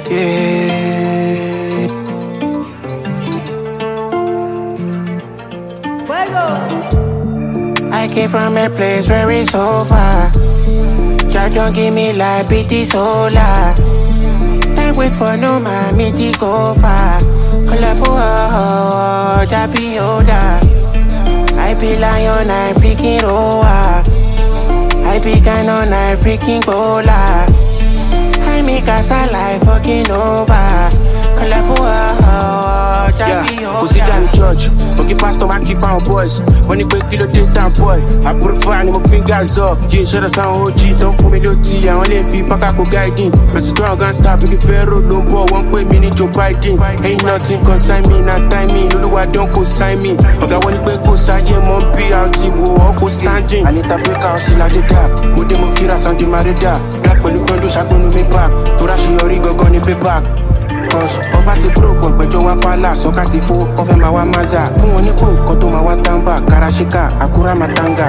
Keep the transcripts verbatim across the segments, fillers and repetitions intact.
Yeah. Fuego. I came from a place where it's so far. Just don't give me like pity solar. Can't wait for no man, me to go far. Collabo, that be older. I be lion, I freaking roar. I be canon, I freaking bowler. I make us alive fucking over. Collabo, that be older. Pussy down in church, okay, pastor, I keep found boys. When you break kilo daytime boy, I put fire and my fingers up. Yeah, shut us on O G, don't fool me no tea. I only feel back up guiding. Press it down, gun stop, make it ferro, no ball, one point minute Joe Biden. Ain't nothing consign me, not time me. Lulu, I don't co-sign me. Okay, when you break co-sign, yeah, mom, be out, you go standing. I need to break out, see like the gap. Mode Mokira, Sandy Marida. Black, when you go to Shagun, no me back. Torashi, Origo, gonna be back. Cause ọba ti broke ọgbẹjọ wa palace ọkà ti fo ọfẹ ma wa maza fún wọn nípò kọtó ma wa tamba karashika akura matanga.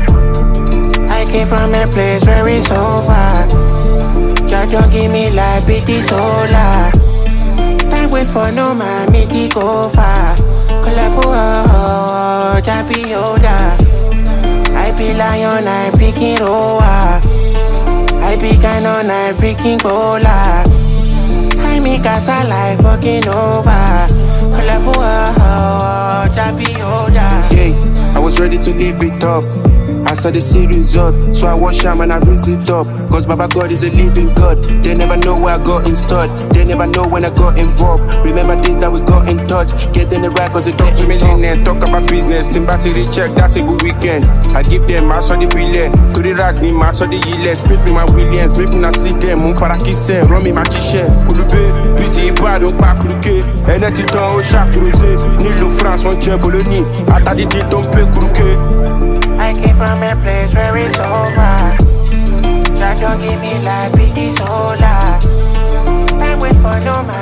I came from a place where it's so far. Just don't give me like pity solar. Can't wait for no man, me to go far. Collabo, that be older. I be lion, I freaking roar. I be canon, I freaking bowler. I make us alive fucking over. Collabo, that be older. Yeah, I was ready to live it up. I saw the series up, so I wash them and I rinse it up. Cause Baba God is a living God. They never know where I got installed. They never know when I got involved. Remember days that we got in touch. Get in the right cause they talk to me and talk about business. Team battery check, that's a good weekend. I give them, I saw the billion. To the ragni, I saw the yields. Split me my Williams, make me not see them. Mon parakise, run me my t-shirt. Kulube, beauty, bad, on pack, look it. And let it down, shark, rosé. Nilo France, one check, Bologna. I thought it don't pay, crooked. I came from a place where it's over. Just don't give me like pity solar. I wait for no man.